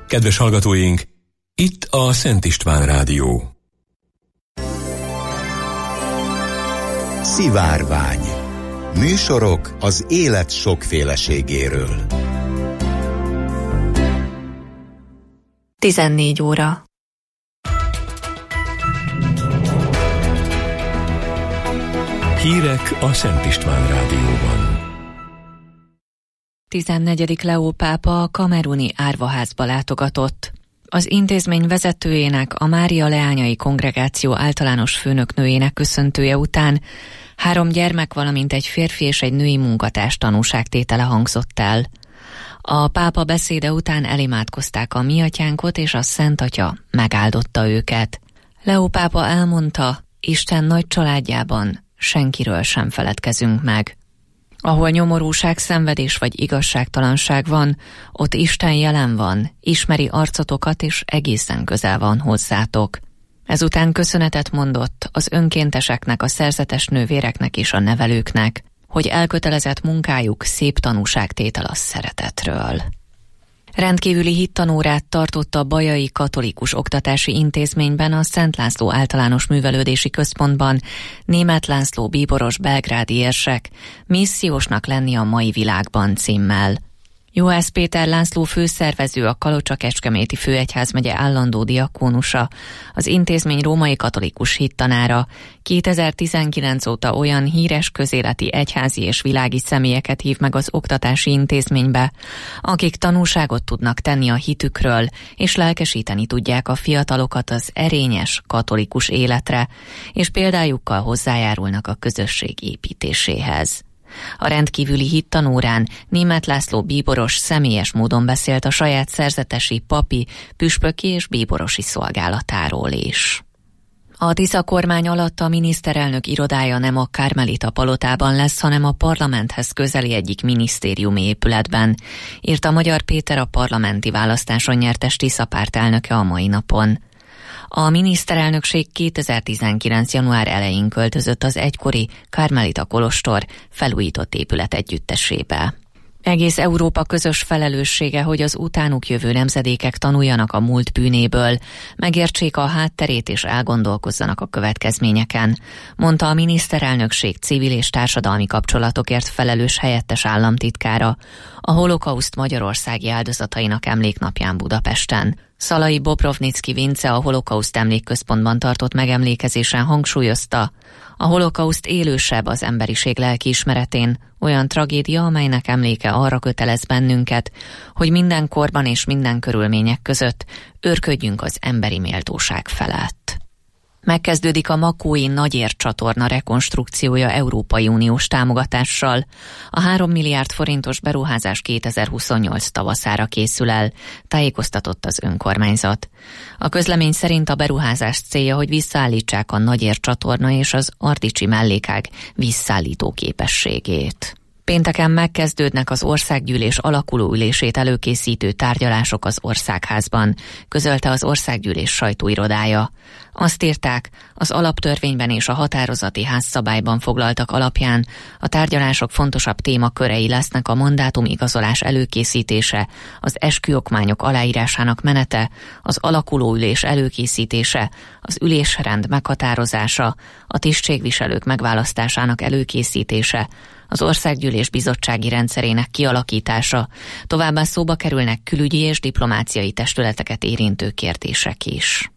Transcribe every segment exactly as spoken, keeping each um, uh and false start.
Kedves hallgatóink, itt a Szent István Rádió. Szivárvány. Műsorok az élet sokféleségéről. tizennégy óra. Hírek a Szent István Rádióban. tizennegyedik Leó pápa a kameruni árvaházba látogatott. Az intézmény vezetőjének, a Mária Leányai Kongregáció általános főnöknőjének köszöntője után három gyermek, valamint egy férfi és egy női munkatárs tanúságtétele hangzott el. A pápa beszéde után elimádkozták a Mi Atyánkot, és a Szent Atya megáldotta őket. Leó pápa elmondta, Isten nagy családjában senkiről sem feledkezünk meg. Ahol nyomorúság, szenvedés vagy igazságtalanság van, ott Isten jelen van, ismeri arcotokat és egészen közel van hozzátok. Ezután köszönetet mondott az önkénteseknek, a szerzetes nővéreknek és a nevelőknek, hogy elkötelezett munkájuk szép tanúságtétel a szeretetről. Rendkívüli hittanórát tartott a Bajai Katolikus Oktatási Intézményben, a Szent László Általános Művelődési Központban Németh László bíboros belgrádi érsek Missziósnak lenni a mai világban címmel. Juhász Péter László főszervező, a Kalocsa-Kecskeméti Főegyházmegye állandó diakónusa, az intézmény római katolikus hittanára kétezer-tizenkilenc óta olyan híres közéleti, egyházi és világi személyeket hív meg az oktatási intézménybe, akik tanúságot tudnak tenni a hitükről, és lelkesíteni tudják a fiatalokat az erényes katolikus életre, és példájukkal hozzájárulnak a közösség építéséhez. A rendkívüli hittanórán Németh László bíboros személyes módon beszélt a saját szerzetesi, papi, püspöki és bíborosi szolgálatáról is. A Tisza kormány alatt a miniszterelnök irodája nem a Karmelita palotában lesz, hanem a parlamenthez közeli egyik minisztériumi épületben, írta Magyar Péter, a parlamenti választáson nyertes Tisza párt elnöke a mai napon. A miniszterelnökség kétezer-tizenkilenc. január elején költözött az egykori Karmelita kolostor felújított épület együttesébe. Egész Európa közös felelőssége, hogy az utánuk jövő nemzedékek tanuljanak a múlt bűnéből, megértsék a hátterét és elgondolkozzanak a következményeken, mondta a miniszterelnökség civil és társadalmi kapcsolatokért felelős helyettes államtitkára a holokauszt magyarországi áldozatainak emléknapján Budapesten. Szalai Bobrovnicki Vince, a holokauszt emlékközpontban tartott megemlékezésen hangsúlyozta, a holokauszt élősebb az emberiség lelkiismeretén, olyan tragédia, amelynek emléke arra kötelez bennünket, hogy minden korban és minden körülmények között őrködjünk az emberi méltóság felett. Megkezdődik a Makói Nagyér csatorna rekonstrukciója Európai Uniós támogatással. A három milliárd forintos beruházás kétezer-huszonnyolc tavaszára készül el, tájékoztatott az önkormányzat. A közlemény szerint a beruházás célja, hogy visszaállítsák a Nagyér csatorna és az Ardicsi mellékág visszaállító képességét. Pénteken megkezdődnek az országgyűlés alakulóülését előkészítő tárgyalások az Országházban, közölte az Országgyűlés sajtóirodája. Azt írták, az alaptörvényben és a határozati házszabályban foglaltak alapján a tárgyalások fontosabb témakörei lesznek a mandátumigazolás előkészítése, az esküokmányok aláírásának menete, az alakulóülés előkészítése, az ülésrend meghatározása, a tisztségviselők megválasztásának előkészítése, az országgyűlés bizottsági rendszerének kialakítása, továbbá szóba kerülnek külügyi és diplomáciai testületeket érintő kérdések is.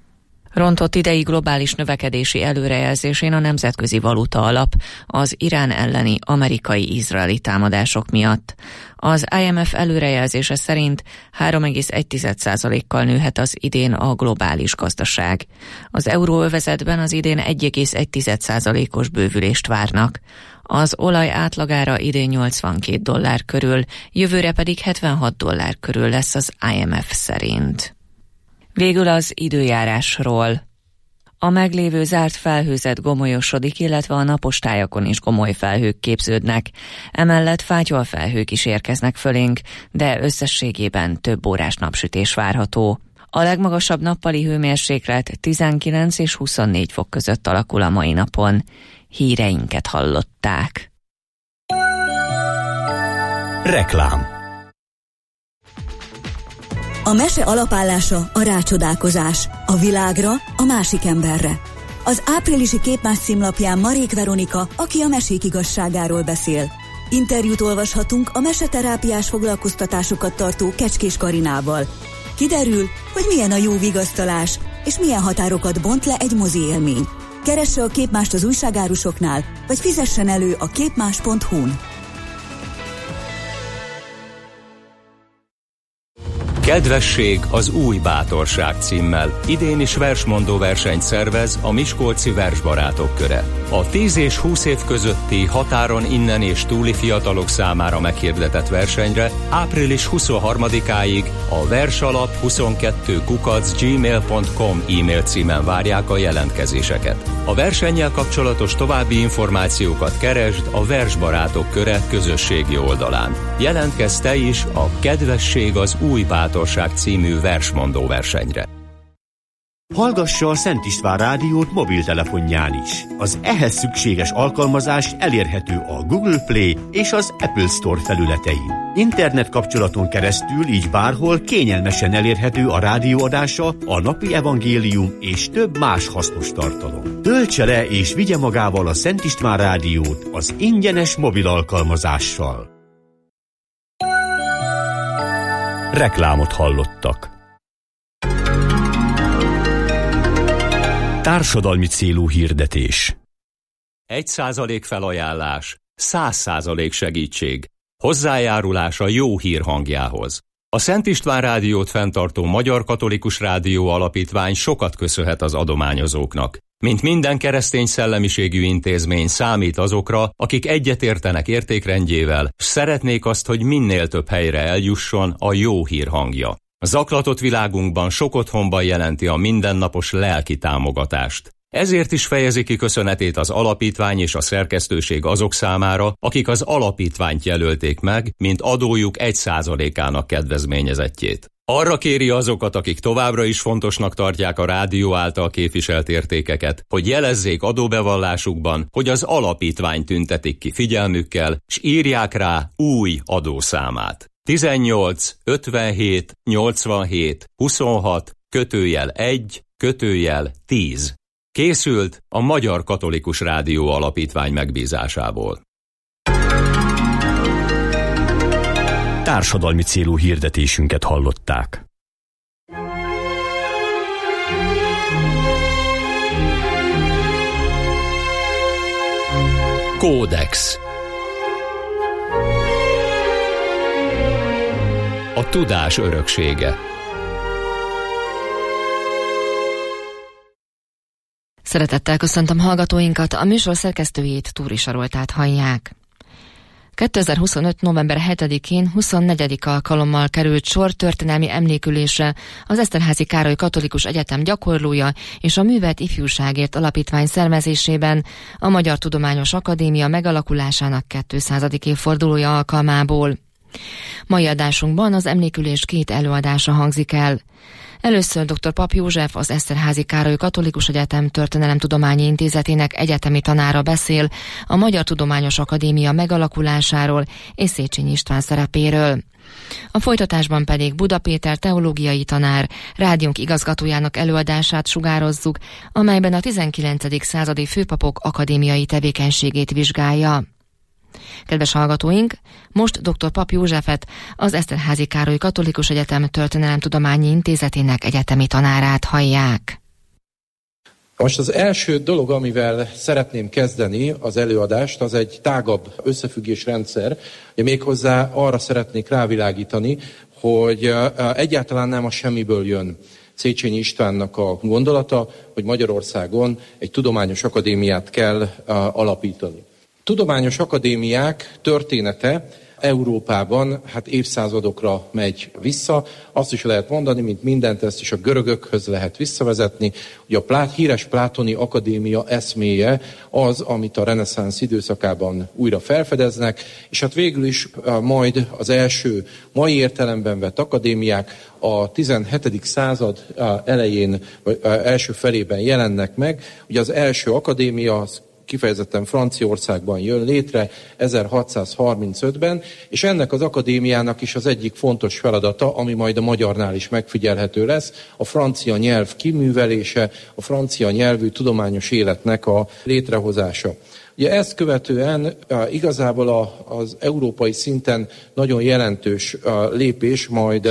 Rontott idei globális növekedési előrejelzésén a Nemzetközi Valuta Alap az Irán elleni amerikai-izraeli támadások miatt. Az I M F előrejelzése szerint három egész egy százalékkal nőhet az idén a globális gazdaság. Az euróövezetben az idén egy egész egy százalékos bővülést várnak. Az olaj átlagára idén nyolcvankét dollár körül, jövőre pedig hetvenhat dollár körül lesz az I M F szerint. Végül az időjárásról. A meglévő zárt felhőzet gomolyosodik, illetve a napos tájakon is gomoly felhők képződnek. Emellett fátyolfelhők is érkeznek fölénk, de összességében több órás napsütés várható. A legmagasabb nappali hőmérséklet tizenkilenc és huszonnégy fok között alakul a mai napon. Híreinket hallották. Reklám. A A mese alapállása a rácsodálkozás, a világra, a másik emberre. Az áprilisi Képmás címlapján Marék Veronika, aki a mesék igazságáról beszél. Interjút olvashatunk a meseterápiás foglalkoztatásokat tartó Kecskés Karinával. Kiderül, hogy milyen a jó vigasztalás, és milyen határokat bont le egy mozi élmény. Keresse a Képmást az újságárusoknál, vagy fizessen elő a képmás pont hu-n. Kedvesség az új bátorság címmel idén is versmondó versenyt szervez a Miskolci Versbarátok Köre. A tíz és húsz év közötti határon innen és túli fiatalok számára meghirdetett versenyre április huszonharmadikáig a versalap huszonkettő kukac gmail pont com e-mail címen várják a jelentkezéseket. A versennyel kapcsolatos további információkat keresd a Versbarátok Köre közösségi oldalán. Jelentkezz te is a Kedvesség az új bátorság című versmondó versenyre. Hallgassa a Szent István rádiót mobiltelefonján is. Az ehhez szükséges alkalmazás elérhető a Google Play és az Apple Store felületein. Internet kapcsolaton keresztül így bárhol kényelmesen elérhető a rádióadása, a napi evangélium és több más hasznos tartalom. Töltse le és vigye magával a Szent István rádiót az ingyenes mobil alkalmazással. Reklámot hallottak. Társadalmi célú hirdetés. Egy százalék felajánlás, száz százalék segítség. Hozzájárulás a jó hír hangjához. A Szent István rádiót fenntartó Magyar Katolikus Rádió Alapítvány sokat köszönhet az adományozóknak. Mint minden keresztény szellemiségű intézmény számít azokra, akik egyetértenek értékrendjével, s szeretnék azt, hogy minél több helyre eljusson a jó hír hangja. A zaklatott világunkban sok otthonban jelenti a mindennapos lelki támogatást. Ezért is fejezi ki köszönetét az alapítvány és a szerkesztőség azok számára, akik az alapítványt jelölték meg, mint adójuk egy százalékának kedvezményezettjét. Arra kéri azokat, akik továbbra is fontosnak tartják a rádió által képviselt értékeket, hogy jelezzék adóbevallásukban, hogy az alapítvány tüntetik ki figyelmükkel, s írják rá új adószámát. tizennyolc ötvenhét nyolcvanhét huszonhat kötőjel egy kötőjel tíz. Készült a Magyar Katolikus Rádió Alapítvány megbízásából. Társadalmi célú hirdetésünket hallották. Kódex. A tudás öröksége. Szeretettel köszöntöm hallgatóinkat, a műsor szerkesztőjét, Túri Saroltát hallják. kétezer-huszonöt. november hetedikén huszonnegyedik alkalommal került sor történelmi emlékülésre az Eszterházy Károly Katolikus Egyetem gyakorlója és a Művelt Ifjúságért Alapítvány szervezésében a Magyar Tudományos Akadémia megalakulásának kétszázadik évfordulója alkalmából. Mai adásunkban az emlékülés két előadása hangzik el. Először dr. Pap József, az Eszterházy Károly Katolikus Egyetem Történelemtudományi Intézetének egyetemi tanára beszél a Magyar Tudományos Akadémia megalakulásáról és Széchenyi István szerepéről. A folytatásban pedig Buda Péter teológiai tanár, rádiónk igazgatójának előadását sugározzuk, amelyben a tizenkilencedik századi főpapok akadémiai tevékenységét vizsgálja. Kedves hallgatóink, most dr. Pap Józsefet, az Eszterházy Károly Katolikus Egyetem Történelemtudományi Intézetének egyetemi tanárát hallják. Most az első dolog, amivel szeretném kezdeni az előadást, az egy tágabb összefüggésrendszer, hogy méghozzá arra szeretnék rávilágítani, hogy egyáltalán nem a semmiből jön Széchenyi Istvánnak a gondolata, hogy Magyarországon egy tudományos akadémiát kell alapítani. Tudományos akadémiák története Európában hát évszázadokra megy vissza. Azt is lehet mondani, mint mindent, ezt is a görögökhöz lehet visszavezetni, hogy a plát, híres plátoni akadémia eszméje az, amit a reneszánsz időszakában újra felfedeznek, és hát végül is majd az első mai értelemben vett akadémiák a tizenhetedik század elején, vagy első felében jelennek meg. Ugye az első akadémia az kifejezetten Franciaországban jön létre ezerhatszázharmincötben, és ennek az akadémiának is az egyik fontos feladata, ami majd a magyarnál is megfigyelhető lesz, a francia nyelv kiművelése, a francia nyelvű tudományos életnek a létrehozása. Ugye ezt követően igazából a, az európai szinten nagyon jelentős lépés majd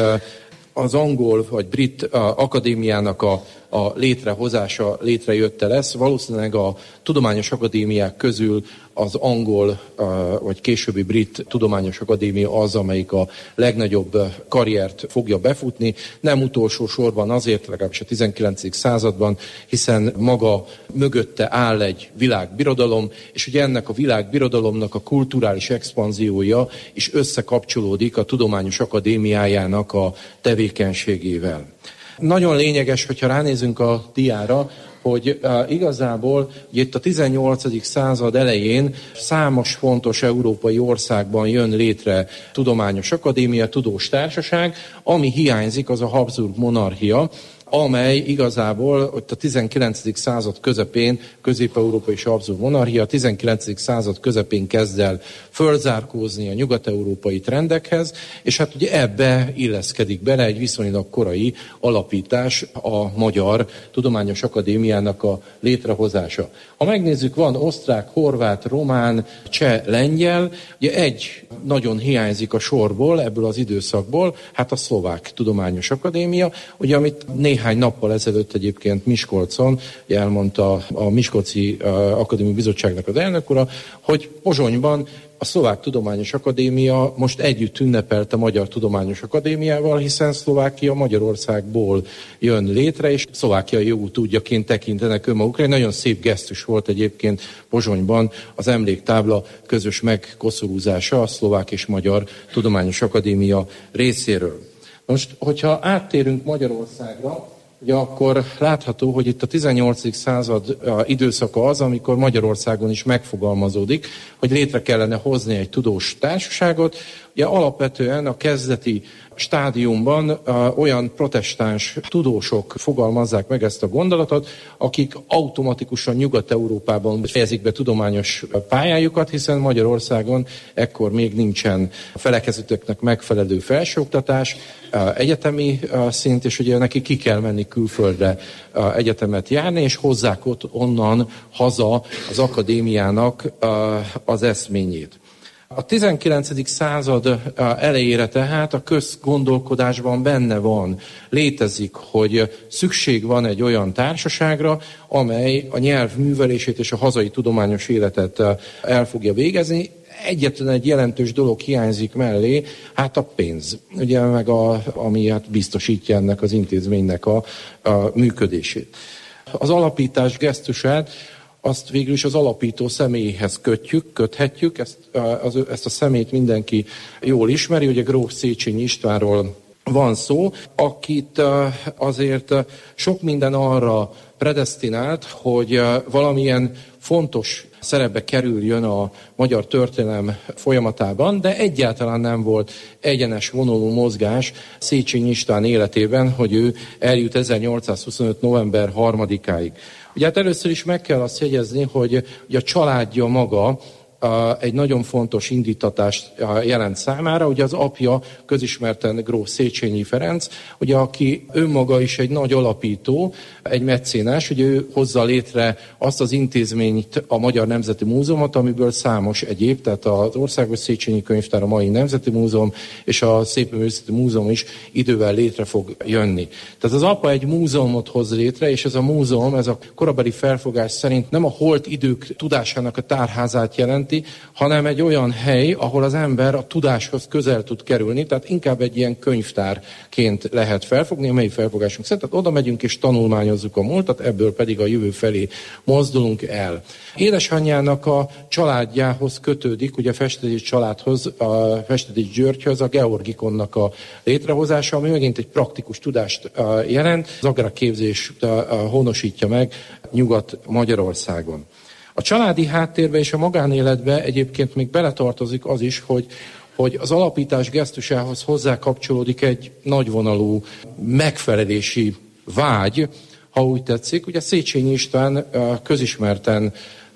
az angol vagy brit akadémiának a, a létrehozása, létrejötte lesz. Valószínűleg a tudományos akadémiák közül az angol vagy későbbi brit tudományos akadémia az, amelyik a legnagyobb karriert fogja befutni. Nem utolsó sorban azért, legalábbis a tizenkilencedik században, hiszen maga mögötte áll egy világbirodalom, és ugye ennek a világbirodalomnak a kulturális expanziója is összekapcsolódik a tudományos akadémiájának a tevékenységével. Nagyon lényeges, hogyha ránézünk a diára, hogy uh, igazából ugye itt a tizennyolcadik század elején számos fontos európai országban jön létre tudományos akadémia, tudós társaság, ami hiányzik, az a Habsburg monarchia, amely igazából ott a tizenkilencedik század közepén, Közép-Európa és Habsburg monarchia, a tizenkilencedik század közepén kezd el fölzárkózni a nyugat-európai trendekhez, és hát ugye ebbe illeszkedik bele egy viszonylag korai alapítás, a Magyar Tudományos Akadémiának a létrehozása. Ha megnézzük, van osztrák, horvát, román, cseh, lengyel, ugye egy nagyon hiányzik a sorból, ebből az időszakból, hát a Szlovák Tudományos Akadémia, ugye amit néhány nappal ezelőtt egyébként Miskolcon elmondta a Miskolci Akadémiai Bizottságnak az elnök ura, hogy Pozsonyban a Szlovák Tudományos Akadémia most együtt ünnepelte a Magyar Tudományos Akadémiával, hiszen Szlovákia Magyarországból jön létre, és Szlovákia jó utódjaként tekintenek önmagukra. Egy nagyon szép gesztus volt egyébként Pozsonyban az emléktábla közös megkoszorúzása a Szlovák és Magyar Tudományos Akadémia részéről. Most, hogyha áttérünk Magyarországra, ugye akkor látható, hogy itt a tizennyolcadik század időszaka az, amikor Magyarországon is megfogalmazódik, hogy létre kellene hozni egy tudós társaságot. Ugye alapvetően a kezdeti stádiumban uh, olyan protestáns tudósok fogalmazzák meg ezt a gondolatot, akik automatikusan Nyugat-Európában fejezik be tudományos pályájukat, hiszen Magyarországon ekkor még nincsen felekezetüknek megfelelő felsőoktatás, uh, egyetemi uh, szint, és ugye neki ki kell menni külföldre uh, egyetemet járni, és hozzák ott onnan haza az akadémiának uh, az eszményét. A tizenkilencedik század elejére tehát a közgondolkodásban benne van, létezik, hogy szükség van egy olyan társaságra, amely a nyelv művelését és a hazai tudományos életet el fogja végezni. Egyetlen egy jelentős dolog hiányzik mellé, hát a pénz, ugye, meg a, ami hát biztosítja ennek az intézménynek a, a működését. Az alapítás gesztusát azt végül is az alapító személyhez kötjük, köthetjük, ezt, az, ezt a személyt mindenki jól ismeri, ugye gróf Széchenyi Istvánról van szó, akit azért sok minden arra predesztinált, hogy valamilyen fontos szerepbe kerüljön a magyar történelem folyamatában, de egyáltalán nem volt egyenes vonalú mozgás Széchenyi István életében, hogy ő eljut ezernyolcszázhuszonöt november harmadikáig. Ugye hát először is meg kell azt jegyezni, hogy, hogy a családja maga egy nagyon fontos indítatást jelent számára. Ugye az apja közismerten gróf Széchenyi Ferenc, ugye, aki önmaga is egy nagy alapító, egy mecénás, ugye ő hozza létre azt az intézményt, a Magyar Nemzeti Múzeumot, amiből számos egyéb, tehát az Országos Széchenyi Könyvtár, a mai Nemzeti Múzeum és a Szépművészeti Múzeum is idővel létre fog jönni. Tehát az apa egy múzeumot hoz létre, és ez a múzeum, ez a korabeli felfogás szerint nem a holt idők tudásának a tárházát jelent, hanem egy olyan hely, ahol az ember a tudáshoz közel tud kerülni, tehát inkább egy ilyen könyvtárként lehet felfogni, a mai felfogásunk szerint. Tehát oda megyünk és tanulmányozzuk a múltat, ebből pedig a jövő felé mozdulunk el. Édesanyjának a családjához kötődik, ugye a Festetics családhoz, a Festetics Györgyhöz a Georgikonnak a létrehozása, ami megint egy praktikus tudást jelent, az agrárképzést honosítja meg Nyugat-Magyarországon. A családi háttérbe és a magánéletbe egyébként még beletartozik az is, hogy, hogy az alapítás gesztusához hozzá kapcsolódik egy nagyvonalú megfelelési vágy, ha úgy tetszik. Ugye Széchenyi István közismerten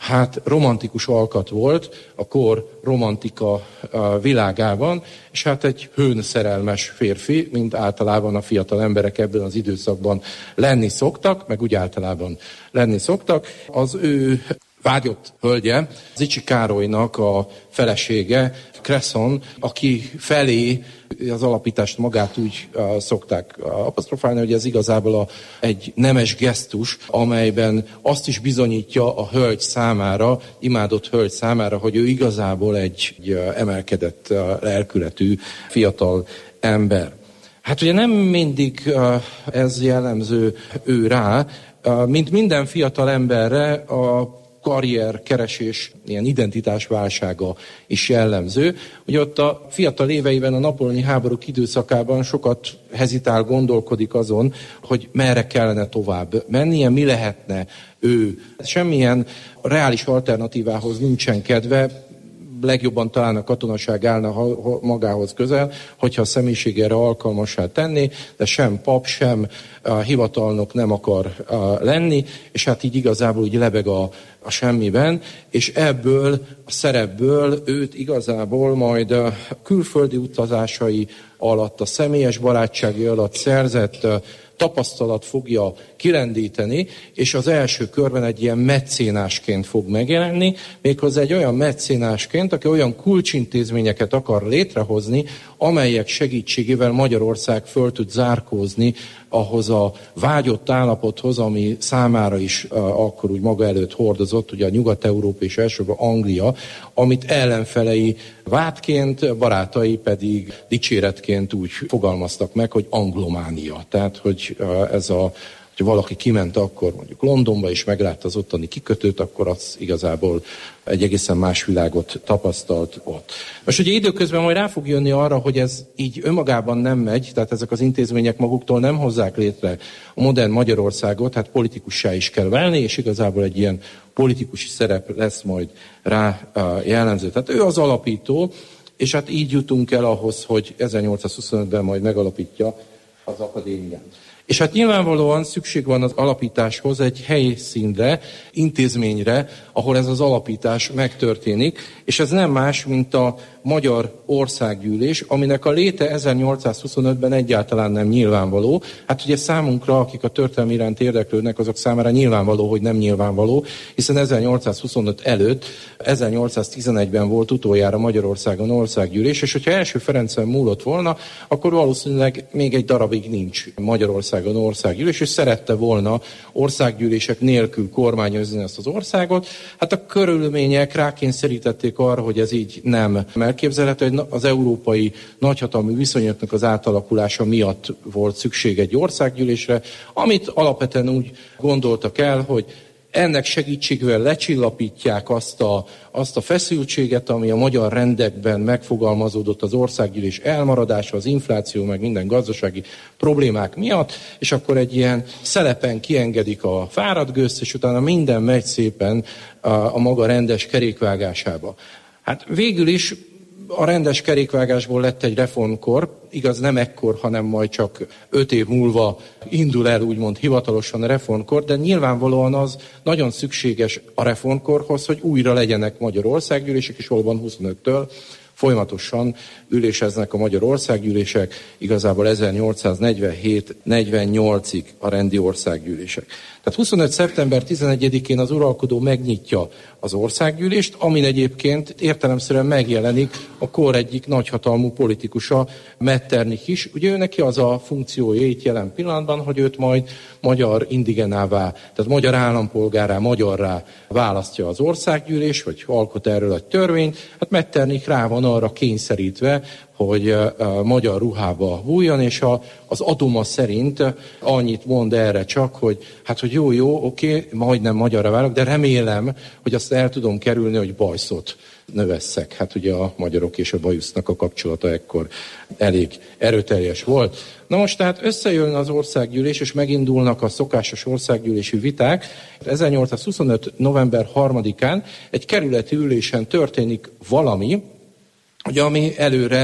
hát romantikus alkat volt a kor romantika világában, és hát egy hőnszerelmes férfi, mint általában a fiatal emberek ebben az időszakban lenni szoktak, meg úgy általában lenni szoktak. Az ő vágyott hölgye, Zichy Károlynak a felesége, Cresson, aki felé az alapítást magát úgy uh, szokták apostrofálni, hogy ez igazából a, egy nemes gesztus, amelyben azt is bizonyítja a hölgy számára, imádott hölgy számára, hogy ő igazából egy, egy uh, emelkedett uh, lelkületű fiatal ember. Hát ugye nem mindig uh, ez jellemző ő rá, uh, mint minden fiatal emberre a karrierkeresés, ilyen identitásválsága is jellemző. Ugye ott a fiatal éveiben, a napóleoni háborúk időszakában sokat hezitál, gondolkodik azon, hogy merre kellene tovább mennie, mi lehetne ő. Semmilyen reális alternatívához nincsen kedve, legjobban talán a katonaság állna magához közel, hogyha a személyiség erre alkalmassá tenni, de sem pap, sem a hivatalnok nem akar lenni, és hát így igazából úgy lebeg a, a semmiben, és ebből a szerepből őt igazából majd a külföldi utazásai alatt, a személyes barátsági alatt szerzett tapasztalat fogja kilendíteni, és az első körben egy ilyen meccénásként fog megjelenni, méghozzá egy olyan meccénásként, aki olyan kulcsintézményeket akar létrehozni, amelyek segítségével Magyarország föl tud zárkózni ahhoz a vágyott állapothoz, ami számára is uh, akkor úgy maga előtt hordozott, ugye a Nyugat-Európa és elsősorban Anglia, amit ellenfelei vádként, barátai pedig dicséretként úgy fogalmaztak meg, hogy anglománia. Tehát, hogy uh, ez a hogy valaki kiment akkor mondjuk Londonba és meglátta az ottani kikötőt, akkor az igazából egy egészen más világot tapasztalt ott. Most ugye időközben majd rá fog jönni arra, hogy ez így önmagában nem megy, tehát ezek az intézmények maguktól nem hozzák létre a modern Magyarországot, hát politikussá is kell válni, és igazából egy ilyen politikusi szerep lesz majd rá jellemző. Tehát ő az alapító, és hát így jutunk el ahhoz, hogy ezernyolcszázhuszonötben majd megalapítja az akadémiát. És hát nyilvánvalóan szükség van az alapításhoz egy helyszínre, intézményre, ahol ez az alapítás megtörténik, és ez nem más, mint a Magyar Országgyűlés, aminek a léte ezernyolcszázhuszonötben egyáltalán nem nyilvánvaló. Hát ugye számunkra, akik a történelem iránt érdeklődnek, azok számára nyilvánvaló, hogy nem nyilvánvaló, hiszen ezernyolcszázhuszonöt előtt, ezernyolcszáztizenegyben volt utoljára Magyarországon országgyűlés, és hogyha első Ferencen múlott volna, akkor valószínűleg még egy darabig nincs Magyarországon országgyűlés, és szerette volna országgyűlések nélkül kormányozni ezt az országot. Hát a körülmények rákényszerítették arra, hogy ez így nem elképzelhető, hogy az európai nagyhatalmi viszonyoknak az átalakulása miatt volt szükség egy országgyűlésre, amit alapvetően úgy gondoltak el, hogy ennek segítségével lecsillapítják azt a, azt a feszültséget, ami a magyar rendekben megfogalmazódott az országgyűlés elmaradása, az infláció, meg minden gazdasági problémák miatt, és akkor egy ilyen szelepen kiengedik a fáradt gőzt, és utána minden megy szépen a, a maga rendes kerékvágásába. Hát végül is a rendes kerékvágásból lett egy reformkor, igaz nem ekkor, hanem majd csak öt év múlva indul el úgymond hivatalosan a reformkor, de nyilvánvalóan az nagyon szükséges a reformkorhoz, hogy újra legyenek magyar országgyűlések, és valóban huszonöttől folyamatosan üléseznek a magyar országgyűlések, igazából ezernyolcszáznegyvenhét negyvennyolcig a rendi országgyűlések. Tehát huszonöt szeptember tizenegyedikén az uralkodó megnyitja az országgyűlést, amin egyébként értelemszerűen megjelenik a kor egyik nagyhatalmú politikusa, Metternich is. Ugye ő neki az a funkciója itt jelen pillanatban, hogy őt majd magyar indigenává, tehát magyar állampolgárá, magyarrá választja az országgyűlés, vagy alkot erről egy törvényt. Hát Metternich rá van arra kényszerítve, hogy uh, magyar ruhába bújjon, és a, az adoma szerint annyit mond erre csak, hogy hát, hogy jó, jó, oké, okay, majdnem magyarra válok, de remélem, hogy azt el tudom kerülni, hogy bajszot növesszek. Hát ugye a magyarok és a bajusznak a kapcsolata ekkor elég erőteljes volt. Na most tehát összejön az országgyűlés, és megindulnak a szokásos országgyűlési viták. ezernyolcszázhuszonöt november harmadikán egy kerületi ülésen történik valami, ugye, ami előre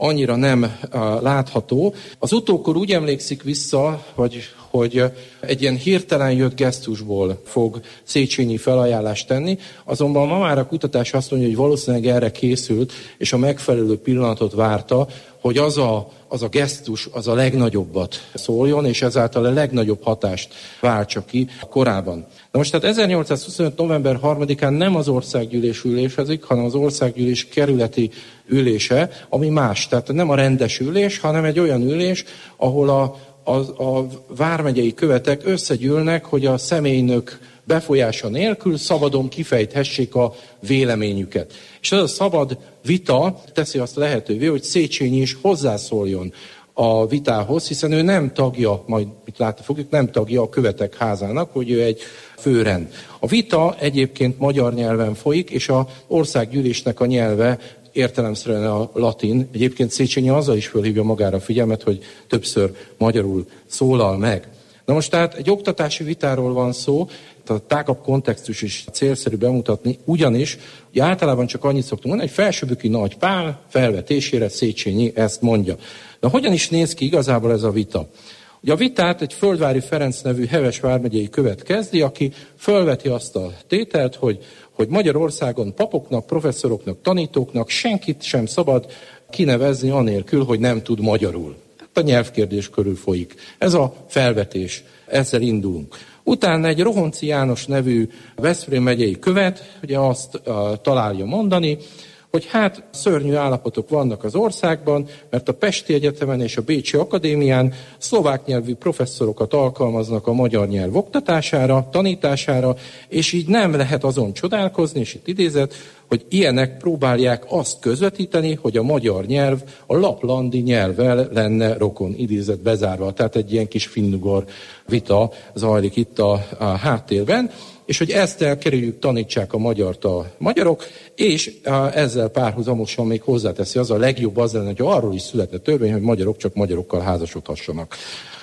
annyira nem uh, látható. Az utókor úgy emlékszik vissza, hogy, hogy egy ilyen hirtelen jött gesztusból fog Széchenyi felajánlást tenni, azonban ma már a kutatás azt mondja, hogy valószínűleg erre készült, és a megfelelő pillanatot várta, hogy az a, az a gesztus, az a legnagyobbat szóljon, és ezáltal a legnagyobb hatást váltsa ki korábban. Na most tehát ezernyolcszázhuszonöt. november harmadikán nem az országgyűlés ülésezik, hanem az országgyűlés kerületi ülése, ami más. Tehát nem a rendes ülés, hanem egy olyan ülés, ahol a, a, a vármegyei követek összegyűlnek, hogy a személynök befolyása nélkül szabadon kifejthessék a véleményüket. És ez a szabad vita teszi azt lehetővé, hogy Széchenyi is hozzászóljon a vitához, hiszen ő nem tagja, majd mit látni fogjuk, nem tagja a követek házának, hogy ő egy főrend. A vita egyébként magyar nyelven folyik, és az országgyűlésnek a nyelve értelemszerűen a latin. Egyébként Széchenyi azzal is fölhívja magára a figyelmet, hogy többször magyarul szólal meg. Na most tehát egy oktatási vitáról van szó, a tágabb kontextus is célszerű bemutatni, ugyanis ugye általában csak annyit szoktunk mondani, hogy Felsőböki Nagy Pál felvetésére Széchenyi ezt mondja. De hogyan is néz ki igazából ez a vita? Ugye a vitát egy Földvári Ferenc nevű Heves vármegyei követ kezdi, aki fölveti azt a tételt, hogy, hogy Magyarországon papoknak, professzoroknak, tanítóknak senkit sem szabad kinevezni anélkül, hogy nem tud magyarul. Tehát a nyelvkérdés körül folyik. Ez a felvetés, ezzel indulunk. Utána egy Rohonci János nevű Veszprém megyei követ ugye azt uh, találja mondani, hogy hát szörnyű állapotok vannak az országban, mert a Pesti Egyetemen és a Bécsi Akadémián szlovák nyelvű professzorokat alkalmaznak a magyar nyelv oktatására, tanítására, és így nem lehet azon csodálkozni, és itt idézet, hogy ilyenek próbálják azt közvetíteni, hogy a magyar nyelv a laplandi nyelvvel lenne rokon, idézet bezárva. Tehát egy ilyen kis finnugor vita zajlik itt a, a háttérben, és hogy ezt elkerüljük, tanítsák a magyart a magyarok, és ezzel párhuzamosan még hozzáteszi, az a legjobb az lenne, hogy arról is születne törvény, hogy magyarok csak magyarokkal házasodhassanak.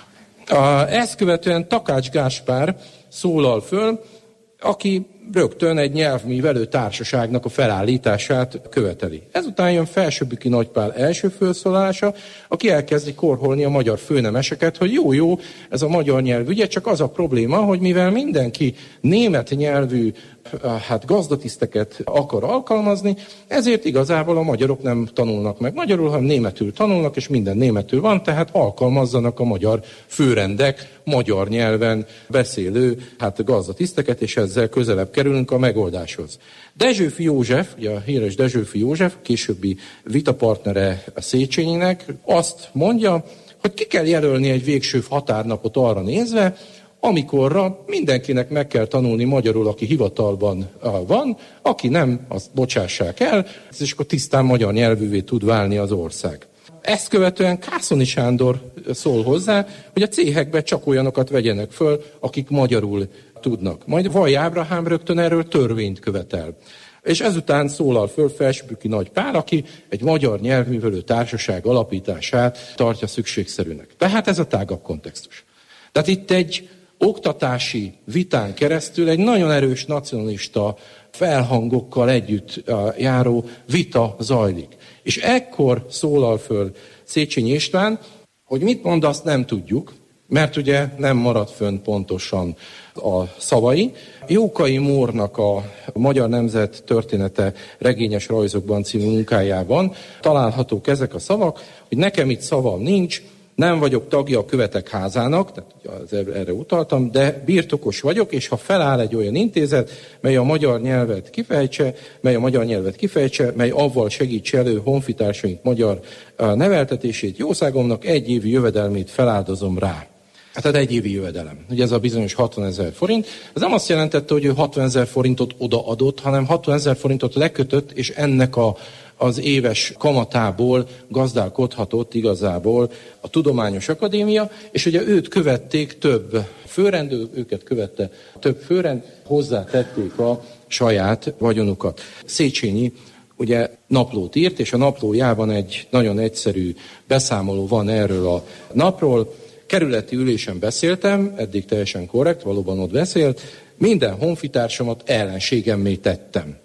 Ezt követően Takács Gáspár szólal föl, aki rögtön egy nyelvművelő társaságnak a felállítását követeli. Ezután jön Felsőböki Nagy Pál első felszólalása, aki elkezdi korholni a magyar főnemeseket, hogy jó-jó, ez a magyar nyelv ügye, csak az a probléma, hogy mivel mindenki német nyelvű hát gazdatiszteket akar alkalmazni, ezért igazából a magyarok nem tanulnak meg magyarul, hanem németül tanulnak, és minden németül van, tehát alkalmazzanak a magyar főrendek magyar nyelven beszélő hát gazdatiszteket, és ezzel közelebb kerülünk a megoldáshoz. Dezsőfi József, ugye a híres Dezsőfi József, későbbi vitapartnere a Széchenyinek, azt mondja, hogy ki kell jelölni egy végső határnapot arra nézve, amikorra mindenkinek meg kell tanulni magyarul, aki hivatalban van, aki nem, azt bocsássák el, és akkor tisztán magyar nyelvűvé tud válni az ország. Ezt követően Kászoni Sándor szól hozzá, hogy a céhekbe csak olyanokat vegyenek föl, akik magyarul tudnak. Majd Vaj Ábrahám rögtön erről törvényt követel. És ezután szólal föl Felsőböki Nagy Pál, aki egy magyar nyelvművelő társaság alapítását tartja szükségszerűnek. Tehát ez a tágabb kontextus. Tehát itt egy oktatási vitán keresztül egy nagyon erős nacionalista felhangokkal együtt járó vita zajlik. És ekkor szólal föl Széchenyi István, hogy mit mond, azt nem tudjuk, mert ugye nem marad fönn pontosan a szavai. Jókai Mórnak a Magyar Nemzet története regényes rajzokban című munkájában találhatók ezek a szavak, hogy nekem itt szavam nincs, nem vagyok tagja a követek házának, tehát erre utaltam, de birtokos vagyok, és ha feláll egy olyan intézet, mely a magyar nyelvet kifejtse, mely a magyar nyelvet kifejtse, mely avval segítse elő honfitársaink magyar neveltetését, jószágomnak egy évi jövedelmét feláldozom rá. Tehát egy évi jövedelem. Ugye ez a bizonyos hatvanezer forint. Ez nem azt jelentette, hogy ő hatvanezer forintot odaadott, hanem hatvanezer forintot lekötött, és ennek a az éves kamatából gazdálkodhatott igazából a Tudományos Akadémia, és ugye őt követték több főrend, őket követte több főrend, hozzátették a saját vagyonukat. Széchenyi ugye naplót írt, és a naplójában egy nagyon egyszerű beszámoló van erről a napról. Kerületi ülésen beszéltem, eddig teljesen korrekt, valóban ott beszélt, minden honfitársamat ellenségemmé tettem.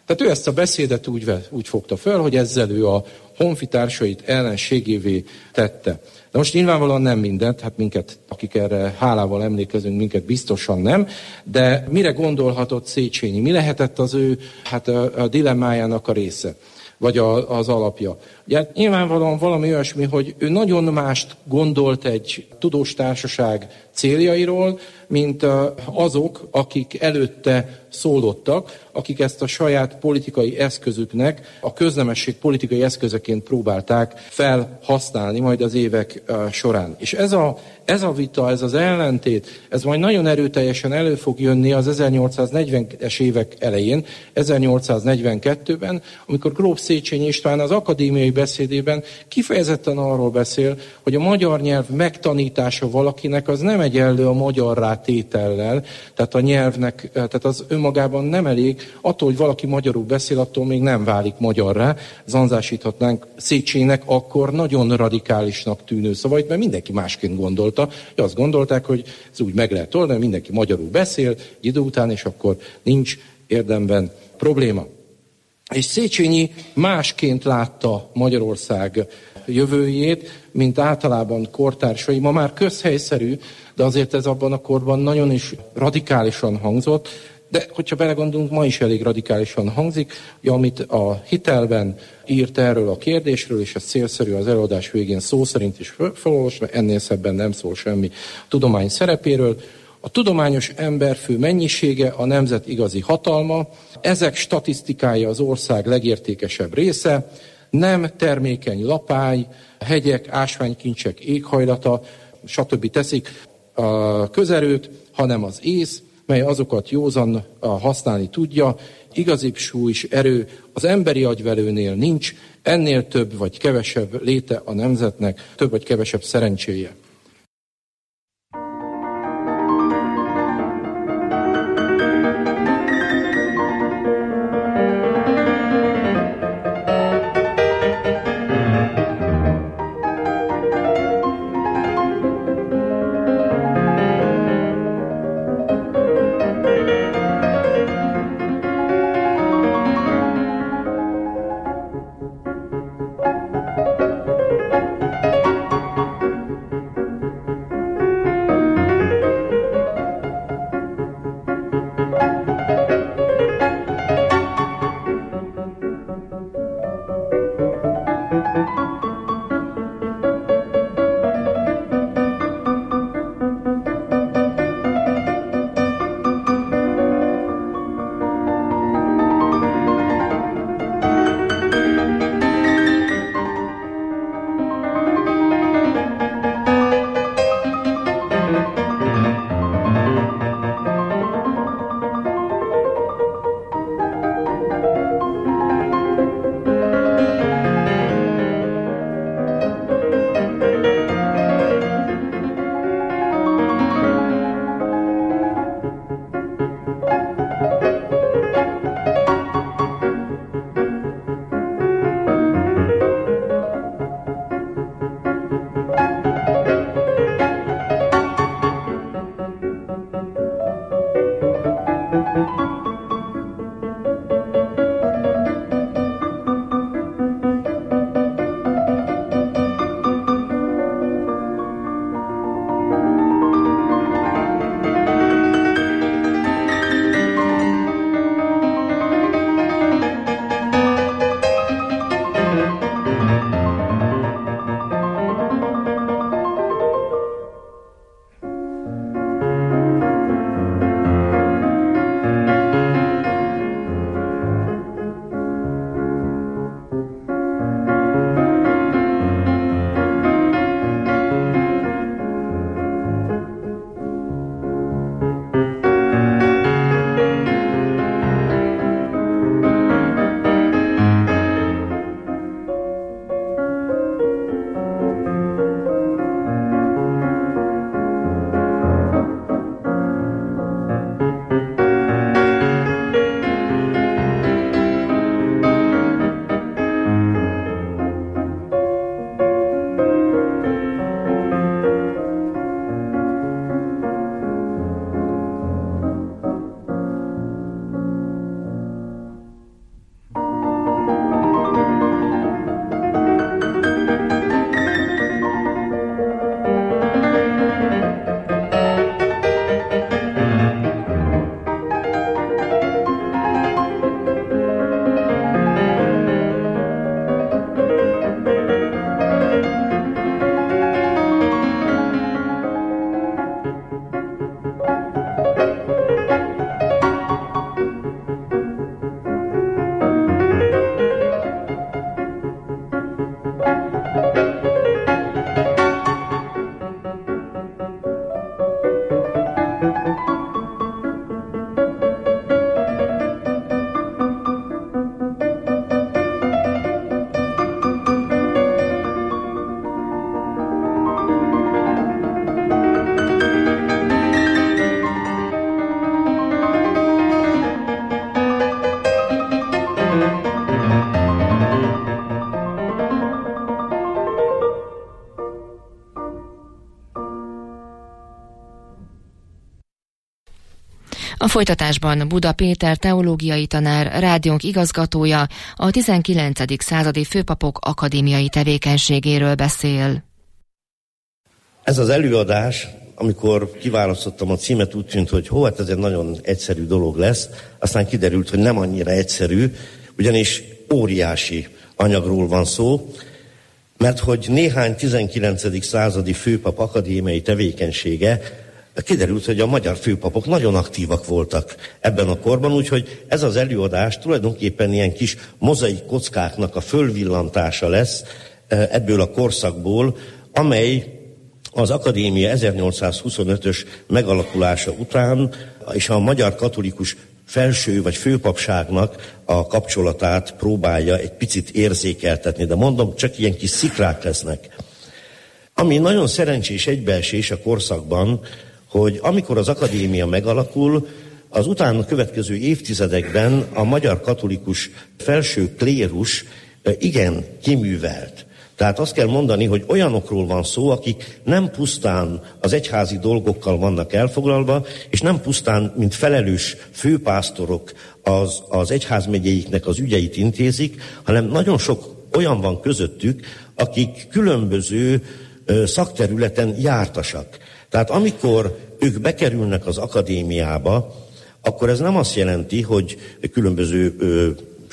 Tehát ő ezt a beszédet úgy, úgy fogta föl, hogy ezzel ő a honfitársait ellenségévé tette. De most nyilvánvalóan nem mindent, hát minket, akik erre hálával emlékezünk, minket biztosan nem, de mire gondolhatott Széchenyi? Mi lehetett az ő hát a, a dilemmájának a része? Vagy a, az alapja. Ugye nyilvánvalóan valami olyasmi, hogy ő nagyon mást gondolt egy tudós társaság céljairól, mint azok, akik előtte szólottak, akik ezt a saját politikai eszközüknek, a köznemesség politikai eszközeként próbálták felhasználni majd az évek során. És ez a, ez a vita, ez az ellentét, ez majd nagyon erőteljesen elő fog jönni az ezernyolcszáznegyvenes évek elején, ezernyolcszáznegyvenkettőben, amikor Gróf Széchenyi István az akadémiai beszédében kifejezetten arról beszél, hogy a magyar nyelv megtanítása valakinek az nem egyenlő a magyarrá tétellel, tehát a nyelvnek, tehát az önmagában nem elég, attól, hogy valaki magyarul beszél, attól még nem válik magyarrá. Zanzásíthatnánk Széchenyinek akkor nagyon radikálisnak tűnő szavait, mert mindenki másként gondolta. Azt gondolták, hogy ez úgy meg lehet oldani, mindenki magyarul beszél egy idő után, és akkor nincs érdemben probléma. És Széchenyi másként látta Magyarország jövőjét, mint általában kortársai. Ma már közhelyszerű, de azért ez abban a korban nagyon is radikálisan hangzott, de hogyha belegondolunk, ma is elég radikálisan hangzik, hogy amit a Hitelben írt erről a kérdésről, és ez célszerű az előadás végén szó szerint is felolvasva, ennél szebben nem szól semmi a tudomány szerepéről. A tudományos emberfő mennyisége a nemzet igazi hatalma, ezek statisztikája az ország legértékesebb része, nem termékeny lapály, hegyek, ásványkincsek éghajlata, stb. Teszik a közerőt, hanem az ész, mely azokat józan használni tudja, igazibb súly és erő az emberi agyvelőnél nincs, ennél több vagy kevesebb léte a nemzetnek, több vagy kevesebb szerencséje. A folytatásban Buda Péter teológiai tanár, rádiónk igazgatója a tizenkilencedik századi főpapok akadémiai tevékenységéről beszél. Ez az előadás, amikor kiválasztottam a címet, úgy tűnt, hogy hó, hát ez egy nagyon egyszerű dolog lesz, aztán kiderült, hogy nem annyira egyszerű, ugyanis óriási anyagról van szó, mert hogy néhány tizenkilencedik századi főpap akadémiai tevékenysége, kiderült, hogy a magyar főpapok nagyon aktívak voltak ebben a korban, úgyhogy ez az előadás tulajdonképpen ilyen kis mozaik kockáknak a fölvillantása lesz ebből a korszakból, amely az akadémia ezernyolcszázhuszonötös megalakulása után és a magyar katolikus felső vagy főpapságnak a kapcsolatát próbálja egy picit érzékeltetni, de mondom, csak ilyen kis szikrák lesznek. Ami nagyon szerencsés egybeesés a korszakban, hogy amikor az akadémia megalakul, az utána következő évtizedekben a magyar katolikus felső klérus igen kiművelt. Tehát azt kell mondani, hogy olyanokról van szó, akik nem pusztán az egyházi dolgokkal vannak elfoglalva, és nem pusztán, mint felelős főpásztorok az, az egyházmegyeiknek az ügyeit intézik, hanem nagyon sok olyan van közöttük, akik különböző ö, szakterületen jártasak. Tehát amikor ők bekerülnek az akadémiába, akkor ez nem azt jelenti, hogy különböző ö,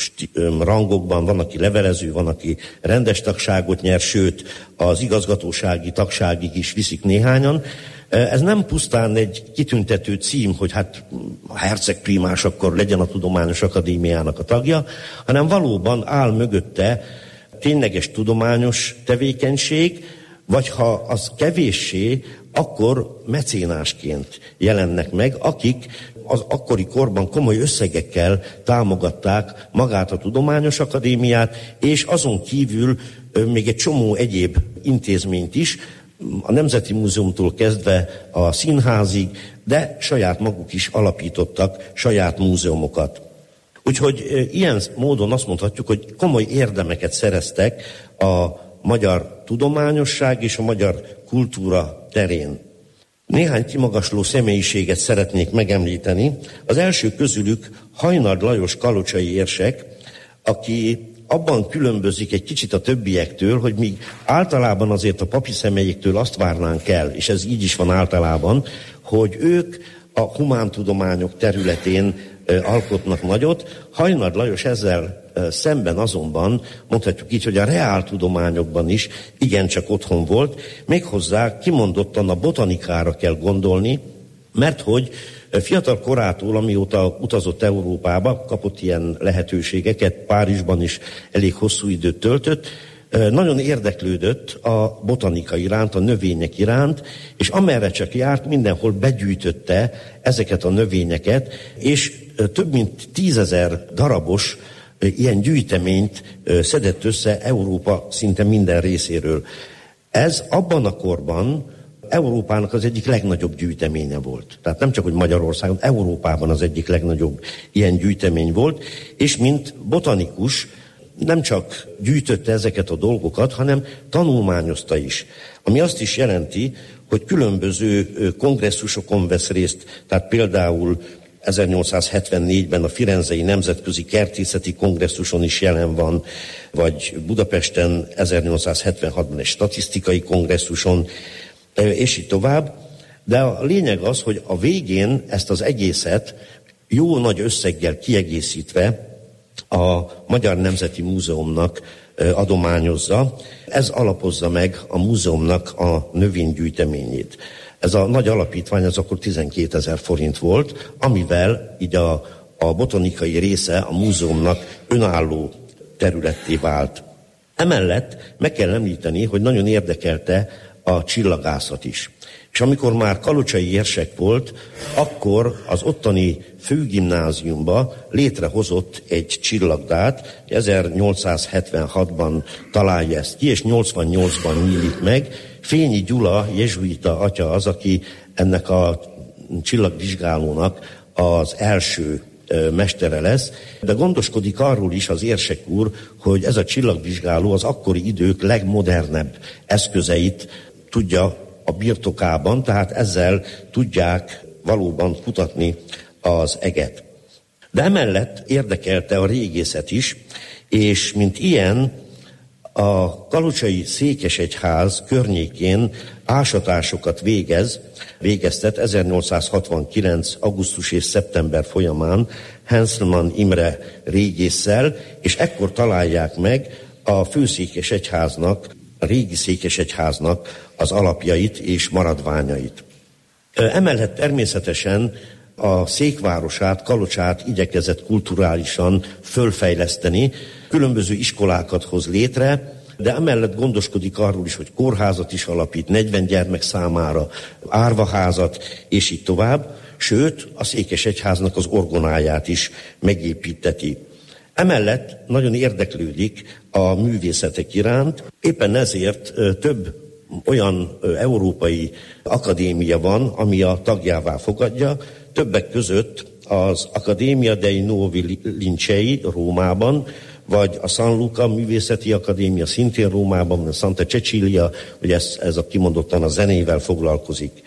rangokban van, aki levelező, van, aki rendes tagságot nyer, sőt, az igazgatósági tagságig is viszik néhányan. Ez nem pusztán egy kitüntető cím, hogy hát a hercegprímás akkor legyen a Tudományos Akadémiának a tagja, hanem valóban áll mögötte tényleges tudományos tevékenység, vagy ha az kevéssé, akkor mecénásként jelennek meg, akik az akkori korban komoly összegekkel támogatták magát a Tudományos Akadémiát, és azon kívül még egy csomó egyéb intézményt is, a Nemzeti Múzeumtól kezdve a színházig, de saját maguk is alapítottak saját múzeumokat. Úgyhogy ilyen módon azt mondhatjuk, hogy komoly érdemeket szereztek a magyar tudományosság és a magyar kultúra terén. Néhány kimagasló személyiséget szeretnék megemlíteni. Az első közülük Hajnard Lajos kalocsai érsek, aki abban különbözik egy kicsit a többiektől, hogy míg általában azért a papi személyektől azt várnánk el, és ez így is van általában, hogy ők a humántudományok területén alkotnak nagyot. Hajnard Lajos ezzel szemben azonban mondhatjuk így, hogy a reáltudományokban is igencsak otthon volt, méghozzá kimondottan a botanikára kell gondolni, mert hogy fiatal korától, amióta utazott Európába, kapott ilyen lehetőségeket, Párizsban is elég hosszú időt töltött, nagyon érdeklődött a botanika iránt, a növények iránt, és amerre csak járt, mindenhol begyűjtötte ezeket a növényeket, és több mint tízezer darabos ilyen gyűjteményt szedett össze Európa szinte minden részéről. Ez abban a korban Európának az egyik legnagyobb gyűjteménye volt. Tehát nem csak, hogy Magyarországon, Európában az egyik legnagyobb ilyen gyűjtemény volt, és mint botanikus nem csak gyűjtötte ezeket a dolgokat, hanem tanulmányozta is. Ami azt is jelenti, hogy különböző kongresszusokon vesz részt, tehát például ezernyolcszázhetvennégyben a Firenzei Nemzetközi Kertészeti Kongresszuson is jelen van, vagy Budapesten ezernyolcszázhetvenhatban egy statisztikai kongresszuson, és így tovább. De a lényeg az, hogy a végén ezt az egészet jó nagy összeggel kiegészítve a Magyar Nemzeti Múzeumnak adományozza. Ez alapozza meg a múzeumnak a növénygyűjteményét. Ez a nagy alapítvány az akkor tizenkétezer forint volt, amivel így a, a botanikai része a múzeumnak önálló területté vált. Emellett meg kell említeni, hogy nagyon érdekelte a csillagászat is. És amikor már kalocsai érsek volt, akkor az ottani főgimnáziumba létrehozott egy csillagdát, ezernyolcszázhetvenhatban találja ezt ki, és nyolcvannyolcban nyílik meg. Fényi Gyula, jezsuita atya az, aki ennek a csillagvizsgálónak az első mestere lesz, de gondoskodik arról is az érsek úr, hogy ez a csillagvizsgáló az akkori idők legmodernebb eszközeit tudja a birtokában, tehát ezzel tudják valóban kutatni az eget. De emellett érdekelte a régészet is, és mint ilyen a kalocsai székesegyház környékén ásatásokat végez, végeztet ezernyolcszázhatvankilenc. augusztus és szeptember folyamán Henselmann Imre régésszel, és ekkor találják meg a főszékesegyháznak, a régi székesegyháznak az alapjait és maradványait. Emellett természetesen a székvárosát, Kalocsát igyekezett kulturálisan fölfejleszteni, különböző iskolákat hoz létre, de emellett gondoskodik arról is, hogy kórházat is alapít, negyven gyermek számára, árvaházat, és így tovább, sőt, a székesegyháznak az orgonáját is megépíteti. Emellett nagyon érdeklődik a művészetek iránt, éppen ezért több olyan európai akadémia van, ami a tagjává fogadja, többek között az Accademia dei Nuovi Lincei Rómában, vagy a San Luca Művészeti Akadémia szintén Rómában, a Santa Cecilia, hogy ez, ez a kimondottan a zenével foglalkozik.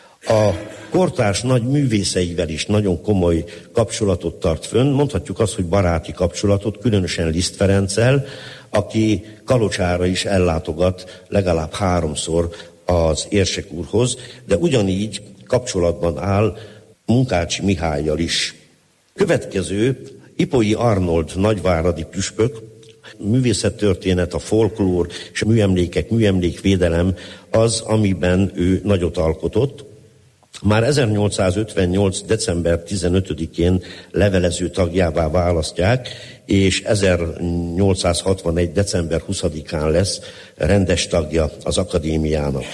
A kortárs nagy művészeivel is nagyon komoly kapcsolatot tart fönn, mondhatjuk azt, hogy baráti kapcsolatot, különösen Liszt Ferenccel, aki Kalocsára is ellátogat legalább háromszor az érsek úrhoz, de ugyanígy kapcsolatban áll Munkácsi Mihállyal is. Következő Ipolyi Arnold nagyváradi püspök, művészettörténet, a folklór és a műemlékek, műemlékvédelem az, amiben ő nagyot alkotott. Már ezernyolcszázötvennyolc. december tizenötödikén levelező tagjává választják, és ezernyolcszázhatvanegy. december huszadikán lesz rendes tagja az akadémiának.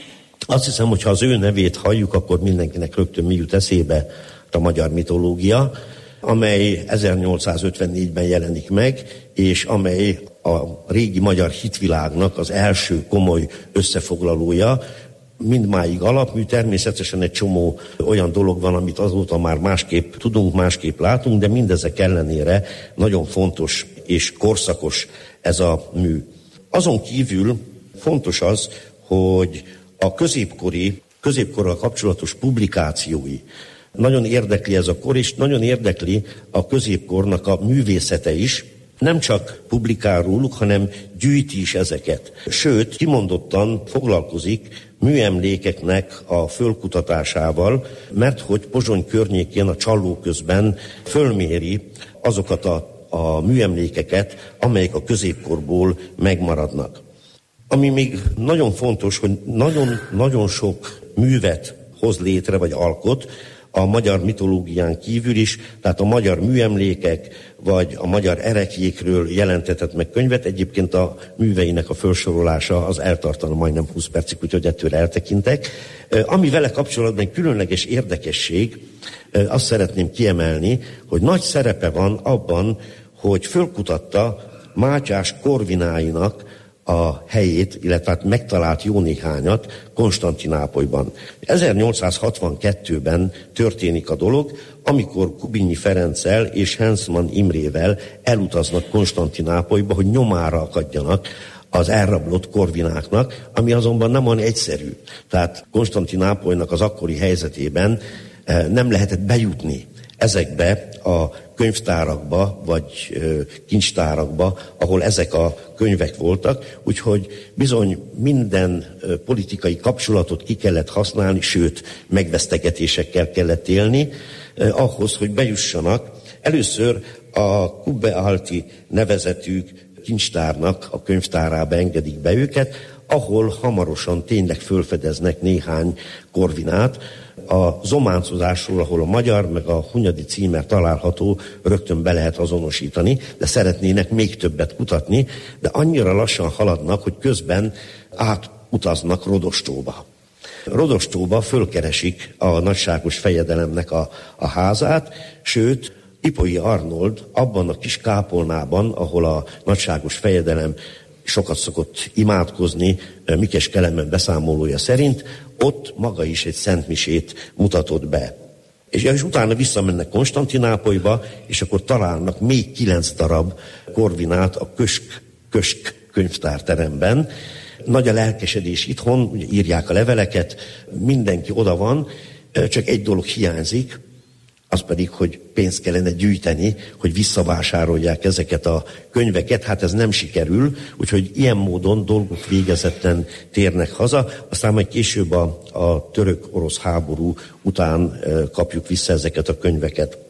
Azt hiszem, hogy ha az ő nevét halljuk, akkor mindenkinek rögtön mi jut eszébe, a magyar mitológia, amely ezernyolcszázötvennégyben jelenik meg, és amely a régi magyar hitvilágnak az első komoly összefoglalója, mindmáig alapmű, természetesen egy csomó olyan dolog van, amit azóta már másképp tudunk, másképp látunk, de mindezek ellenére nagyon fontos és korszakos ez a mű. Azon kívül fontos az, hogy a középkori, középkorral kapcsolatos publikációi, nagyon érdekli ez a kor, és nagyon érdekli a középkornak a művészete is. Nem csak publikál róluk, hanem gyűjti is ezeket. Sőt, kimondottan foglalkozik műemlékeknek a fölkutatásával, mert hogy Pozsony környékén a Csallóközben fölméri azokat a, a műemlékeket, amelyek a középkorból megmaradnak. Ami még nagyon fontos, hogy nagyon-nagyon sok művet hoz létre, vagy alkot, a magyar mitológián kívül is, tehát a magyar műemlékek, vagy a magyar ereklyékről jelentetett meg könyvet. Egyébként a műveinek a felsorolása az eltartana majdnem húsz percig, úgyhogy ettől eltekintek. Ami vele kapcsolatban egy különleges érdekesség, azt szeretném kiemelni, hogy nagy szerepe van abban, hogy fölkutatta Mátyás Korvináinak a helyét, illetve hát megtalált jó néhányat Konstantinápolyban. ezernyolcszázhatvankettőben történik a dolog, amikor Kubinyi Ferenccel és Henselmann Imrével elutaznak Konstantinápolyba, hogy nyomára akadjanak az elrablott korvináknak, ami azonban nem olyan egyszerű. Tehát Konstantinápolynak az akkori helyzetében nem lehetett bejutni ezekbe a könyvtárakba, vagy kincstárakba, ahol ezek a könyvek voltak, úgyhogy bizony minden politikai kapcsolatot ki kellett használni, sőt, megvesztegetésekkel kellett élni, ahhoz, hogy bejussanak. Először a Kubbe Alti nevezetű kincstárnak a könyvtárába engedik be őket, ahol hamarosan tényleg fölfedeznek néhány korvinát. A zománcozásról, ahol a magyar meg a hunyadi címer található, rögtön be lehet azonosítani, de szeretnének még többet kutatni, de annyira lassan haladnak, hogy közben átutaznak Rodostóba. Rodostóba fölkeresik a nagyságos fejedelemnek a, a házát, sőt, Ipolyi Arnold abban a kis kápolnában, ahol a nagyságos fejedelem sokat szokott imádkozni, Mikes Kelemen beszámolója szerint, ott maga is egy szentmisét mutatott be. És, és utána visszamennek Konstantinápolyba, és akkor találnak még kilenc darab korvinát a Kösk, Kösk könyvtárteremben. Nagy a lelkesedés itthon, ugye írják a leveleket, mindenki oda van, csak egy dolog hiányzik, az pedig, hogy pénzt kellene gyűjteni, hogy visszavásárolják ezeket a könyveket. Hát ez nem sikerül, úgyhogy ilyen módon dolgok végezetten térnek haza, aztán majd később a, a török-orosz háború után e, kapjuk vissza ezeket a könyveket.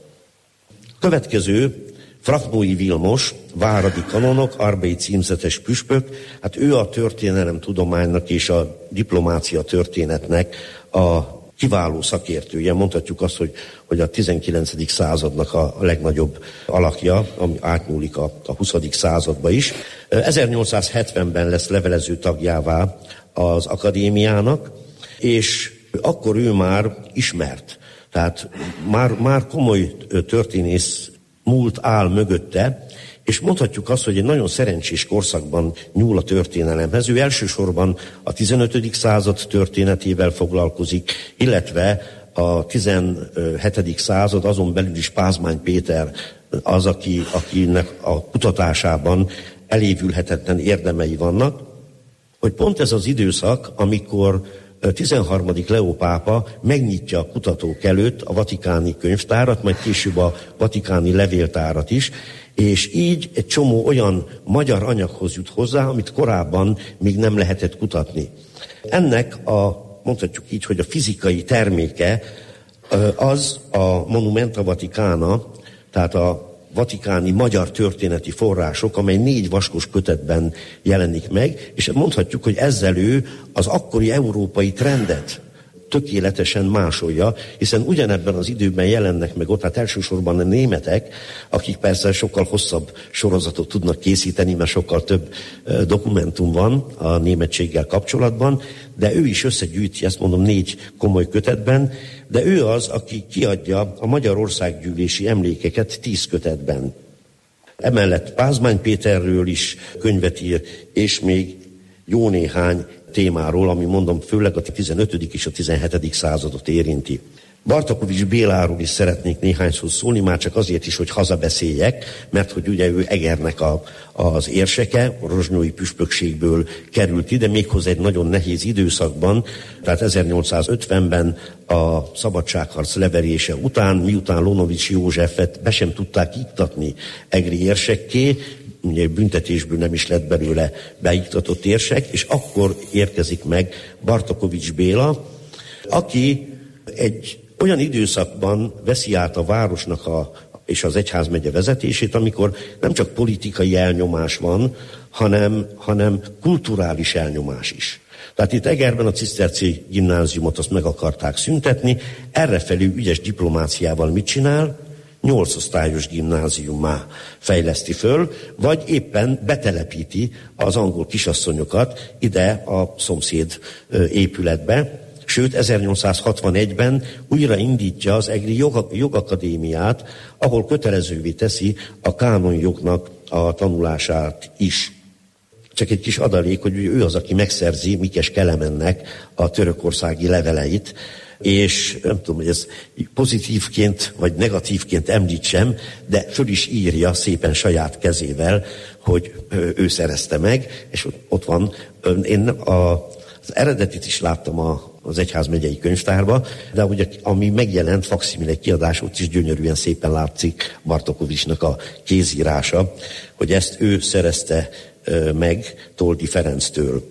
Következő Fraknói Vilmos, váradi kanonok, Arbei címzetes püspök, hát ő a történelemtudománynak és a diplomácia történetnek a kiváló szakértője. Mondhatjuk azt, hogy, hogy a tizenkilencedik századnak a legnagyobb alakja, ami átnyúlik a, a huszadik századba is. ezernyolcszázhetvenben lesz levelező tagjává az akadémiának, és akkor ő már ismert. Tehát már, már komoly történész múlt áll mögötte, és mondhatjuk azt, hogy egy nagyon szerencsés korszakban nyúl a történelemhez. Ő elsősorban a tizenötödik század történetével foglalkozik, illetve a tizenhetedik század, azon belül is Pázmány Péter az, aki, akinek a kutatásában elévülhetetlen érdemei vannak, hogy pont ez az időszak, amikor tizenharmadik Leó pápa megnyitja a kutatók előtt a vatikáni könyvtárat, majd később a vatikáni levéltárat is, és így egy csomó olyan magyar anyaghoz jut hozzá, amit korábban még nem lehetett kutatni. Ennek a, mondhatjuk így, hogy a fizikai terméke az a Monumenta Vaticana, tehát a vatikáni magyar történeti források, amely négy vaskos kötetben jelenik meg, és mondhatjuk, hogy ezzel ő az akkori európai trendet tökéletesen másolja, hiszen ugyanebben az időben jelennek meg ott, hát elsősorban a németek, akik persze sokkal hosszabb sorozatot tudnak készíteni, mert sokkal több dokumentum van a németséggel kapcsolatban, de ő is összegyűjti, ezt mondom, négy komoly kötetben, de ő az, aki kiadja a Magyar Országgyűlési Emlékeket tíz kötetben. Emellett Pázmány Péterről is könyvet ír, és még jó néhány témáról, ami mondom, főleg a tizenötödik és a tizenhetedik századot érinti. Bartakovics Béláról is szeretnék néhány szót szólni, már csak azért is, hogy hazabeszéljek, mert hogy ugye ő Egernek a, az érseke, a rozsnyói püspökségből került ide, méghozzá egy nagyon nehéz időszakban, tehát ezernyolcszázötvenben a szabadságharc leverése után, miután Lonovics Józsefet be sem tudták iktatni egri érsekké, ugye büntetésből nem is lett belőle beiktatott érsek, és akkor érkezik meg Bartakovics Béla, aki egy olyan időszakban veszi át a városnak a, és az egyházmegye vezetését, amikor nem csak politikai elnyomás van, hanem, hanem kulturális elnyomás is. Tehát itt Egerben a ciszterci gimnáziumot azt meg akarták szüntetni, errefelé ügyes diplomáciával mit csinál? Nyolc osztályos gimnáziummá fejleszti föl, vagy éppen betelepíti az angol kisasszonyokat ide a szomszéd épületbe. Sőt, ezernyolcszázhatvanegyben újra indítja az egri jog, jogakadémiát, ahol kötelezővé teszi a kánonjognak a tanulását is. Csak egy kis adalék, hogy ő az, aki megszerzi Mikes Kelemennek a törökországi leveleit, és nem tudom, hogy ez pozitívként vagy negatívként említsem, de föl is írja szépen saját kezével, hogy ő szerezte meg, és ott van, én a, az eredetit is láttam a, az egyházmegyei könyvtárba, de ugye, ami megjelent fakszimile kiadás, ott is gyönyörűen szépen látszik Bartakovicsnak a kézírása, hogy ezt ő szerezte meg Toldi Ferenctől.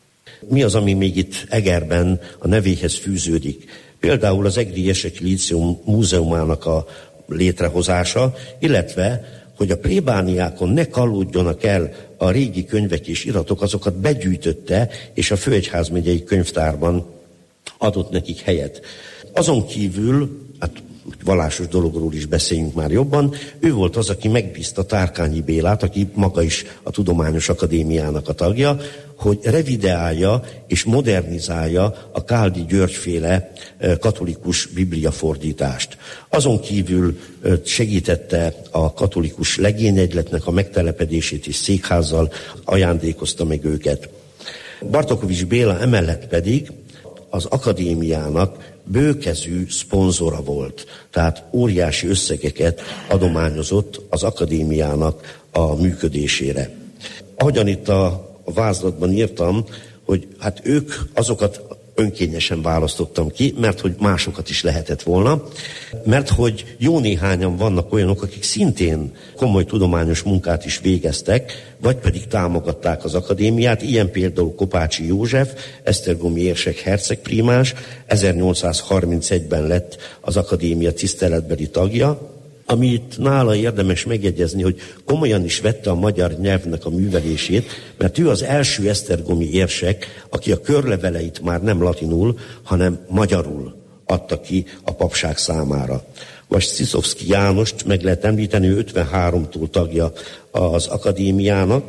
Mi az, ami még itt Egerben a nevéhez fűződik? Például az Egri Érseki Líceum múzeumának a létrehozása, illetve, hogy a plébániákon ne kallódjanak el a régi könyvek és iratok, azokat begyűjtötte, és a főegyházmegyei könyvtárban adott nekik helyet. Azon kívül, hát vallásos dologról is beszéljünk már jobban, ő volt az, aki megbízta Tárkányi Bélát, aki maga is a Tudományos Akadémiának a tagja, hogy revideálja és modernizálja a Káldi Györgyféle katolikus bibliafordítást. Azon kívül segítette a katolikus legényegyletnek a megtelepedését és székházzal ajándékozta meg őket. Bartakovics Béla emellett pedig az akadémiának bőkezű szponzora volt, tehát óriási összegeket adományozott az akadémiának a működésére. Ahogyan itt a, a vázlatban írtam, hogy hát ők azokat önkényesen választottam ki, mert hogy másokat is lehetett volna, mert hogy jó néhányan vannak olyanok, akik szintén komoly tudományos munkát is végeztek, vagy pedig támogatták az akadémiát, ilyen például Kopácsi József, esztergomi érsek hercegprímás, ezernyolcszázharmincegyben lett az akadémia tiszteletbeli tagja, amit nála érdemes megjegyezni, hogy komolyan is vette a magyar nyelvnek a művelését, mert ő az első esztergomi érsek, aki a körleveleit már nem latinul, hanem magyarul adta ki a papság számára. Vagy Sziszovszky Jánost meg lehet említeni, ő ötvenháromtól tagja az akadémiának.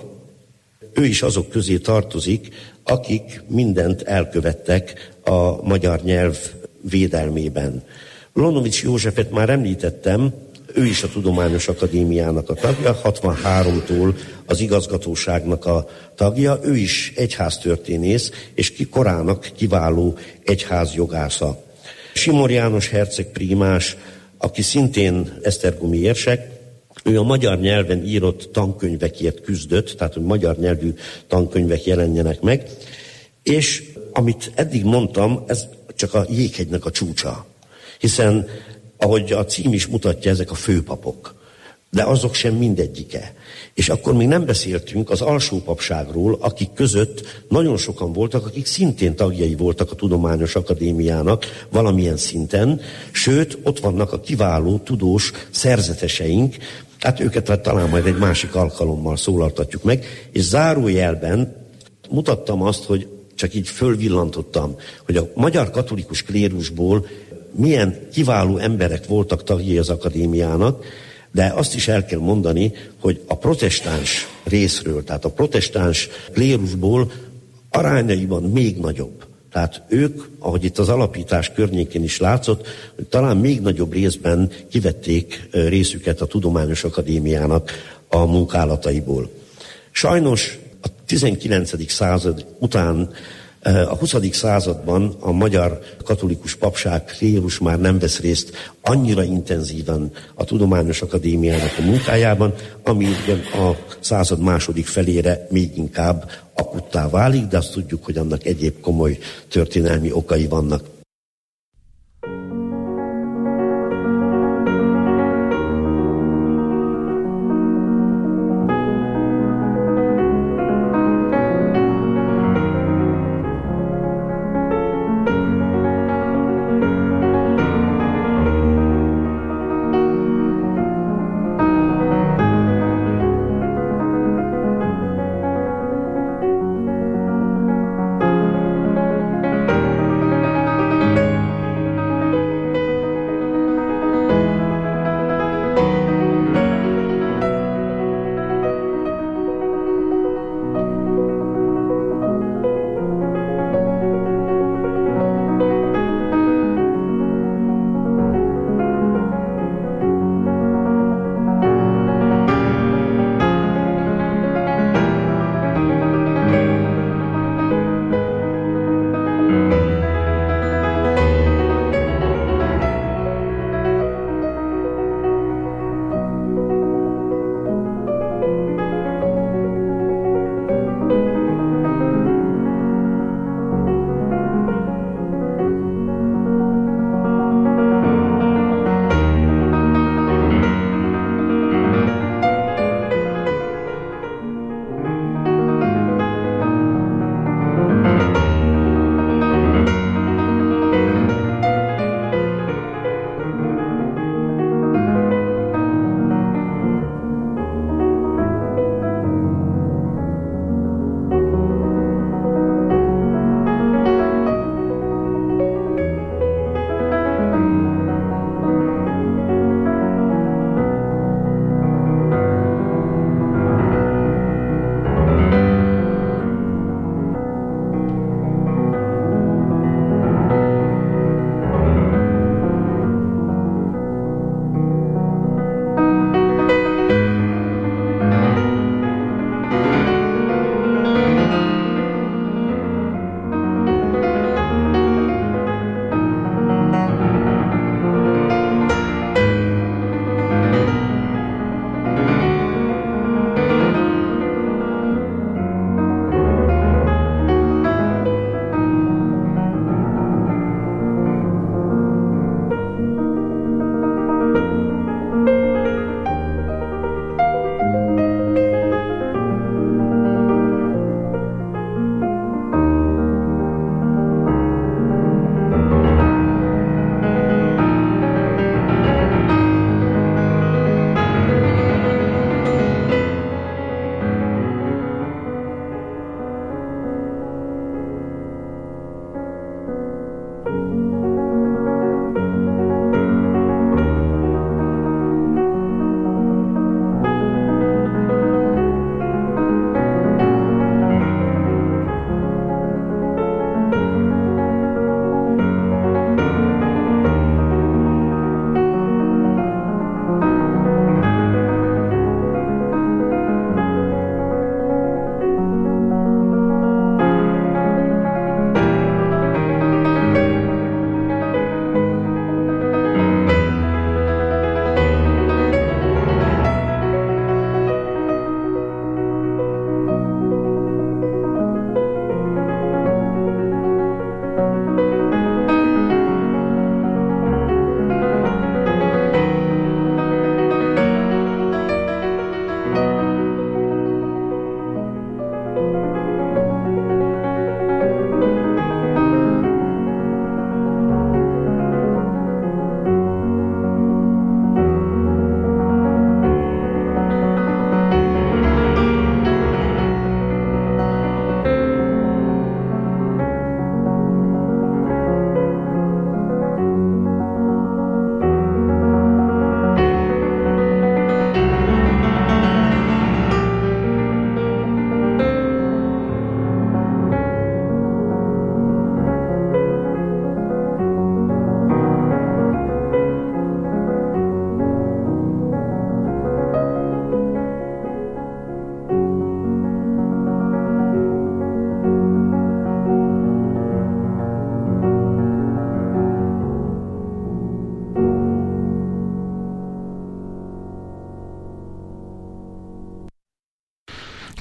Ő is azok közé tartozik, akik mindent elkövettek a magyar nyelv védelmében. Lonovics Józsefet már említettem, ő is a Tudományos Akadémiának a tagja, hatvanháromtól az igazgatóságnak a tagja, ő is egyháztörténész, és ki korának kiváló egyházjogásza. Simor János hercegprímás, aki szintén esztergomi érsek, ő a magyar nyelven írott tankönyvekért küzdött, tehát hogy magyar nyelvű tankönyvek jelenjenek meg, és amit eddig mondtam, ez csak a jéghegynek a csúcsa, hiszen ahogy a cím is mutatja, ezek a főpapok. De azok sem mindegyike. És akkor még nem beszéltünk az alsópapságról, akik között nagyon sokan voltak, akik szintén tagjai voltak a Tudományos Akadémiának valamilyen szinten, sőt, ott vannak a kiváló, tudós szerzeteseink, hát őket talán majd egy másik alkalommal szólaltatjuk meg, és zárójelben mutattam azt, hogy csak így fölvillantottam, hogy a magyar katolikus klérusból milyen kiváló emberek voltak tagjai az akadémiának, de azt is el kell mondani, hogy a protestáns részről, tehát a protestáns klérusból arányaiban még nagyobb. Tehát ők, ahogy itt az alapítás környékén is látszott, talán még nagyobb részben kivették részüket a Tudományos Akadémiának a munkálataiból. Sajnos a tizenkilencedik század után a huszadik században a magyar katolikus papság klérus már nem vesz részt annyira intenzíven a Tudományos Akadémiának a munkájában, ami a század második felére még inkább akuttá válik, de azt tudjuk, hogy annak egyéb komoly történelmi okai vannak.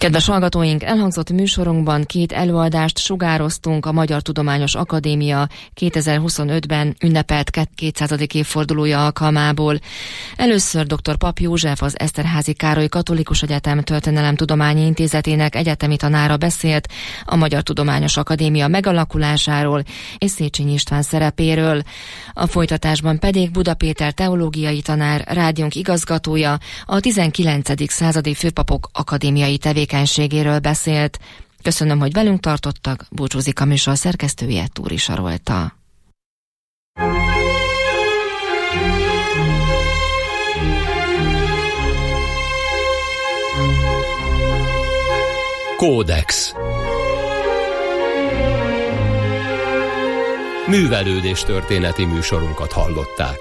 Kedves hallgatóink, elhangzott műsorunkban két előadást sugároztunk a Magyar Tudományos Akadémia kétezer-huszonötben ünnepelt kétszázadik évfordulója alkalmából. Először dr. Pap József, az Eszterházy Károly Katolikus Egyetem Történelemtudományi Intézetének egyetemi tanára beszélt a Magyar Tudományos Akadémia megalakulásáról és Széchenyi István szerepéről. A folytatásban pedig Buda Péter teológiai tanár, rádiónk igazgatója a tizenkilencedik századi főpapok akadémiai tevékenységéről beszélt. Köszönöm, hogy velünk tartottak, búcsúzik a műsor szerkesztője, Túri Sarolta. Kódex. Művelődés történeti műsorunkat hallották.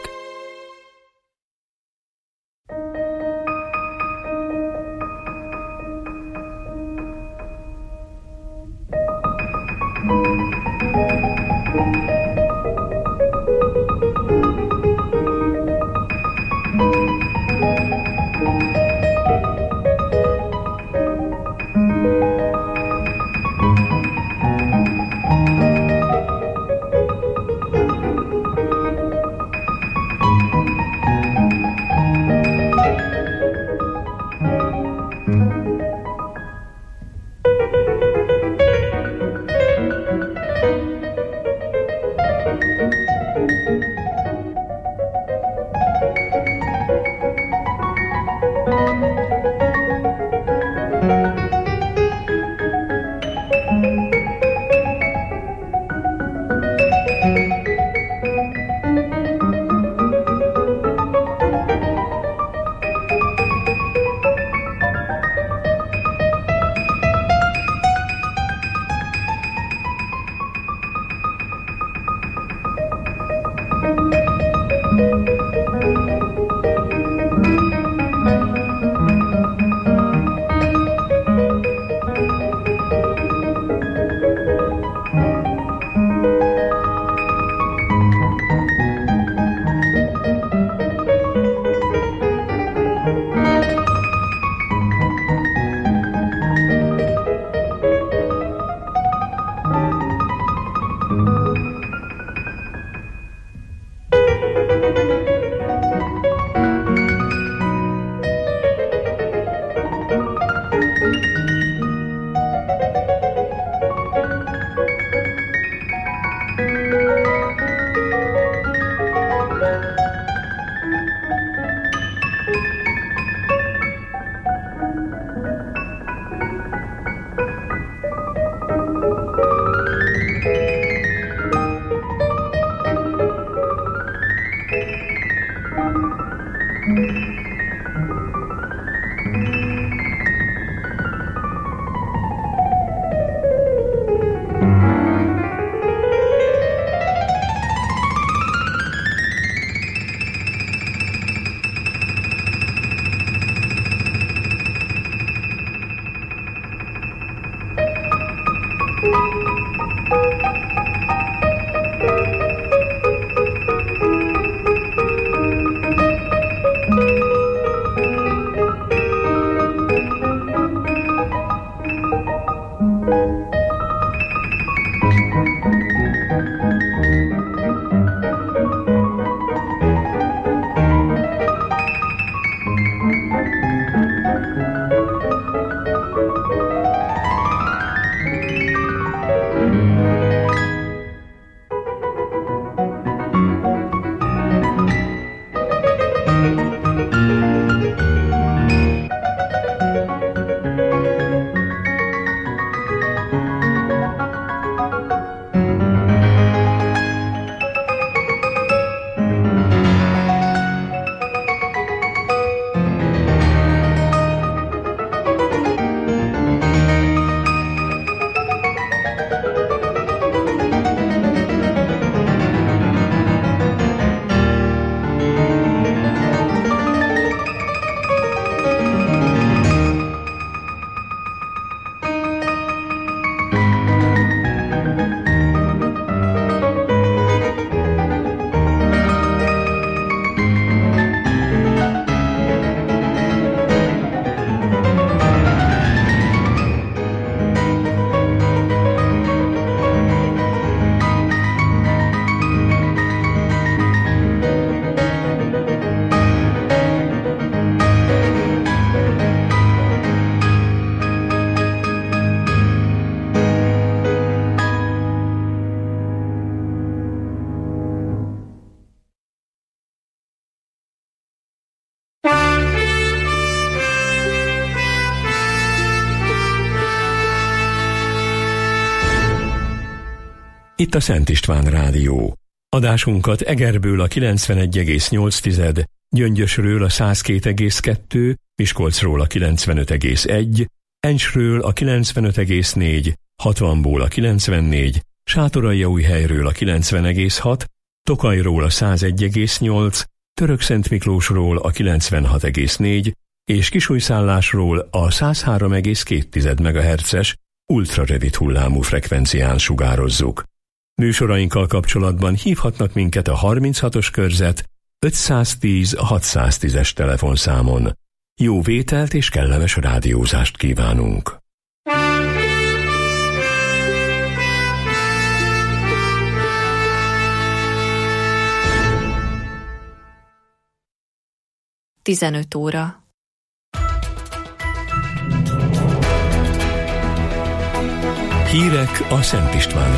itt a Szent István Rádió. Adásunkat Egerből a kilencvenegy egész nyolc, Gyöngyösről a száz két egész kettő, Miskolcról a kilencvenöt egész egy, Encsről a kilencvenöt egész négy, hatvanból a kilencvennégy, Sátoraljaújhelyről a kilencven egész hat, Tokajról a száz egy egész nyolc, Törökszentmiklósról a kilencvenhat egész négy, és Kisújszállásról a száz három egész két megahertzes ultrarövid hullámú frekvencián sugározzuk. Műsorainkkal kapcsolatban hívhatnak minket a harminchatos körzet ötszáztíz hatszáztízes telefonszámon. Jó vételt és kellemes rádiózást kívánunk! tizenöt óra. Hírek a Szent István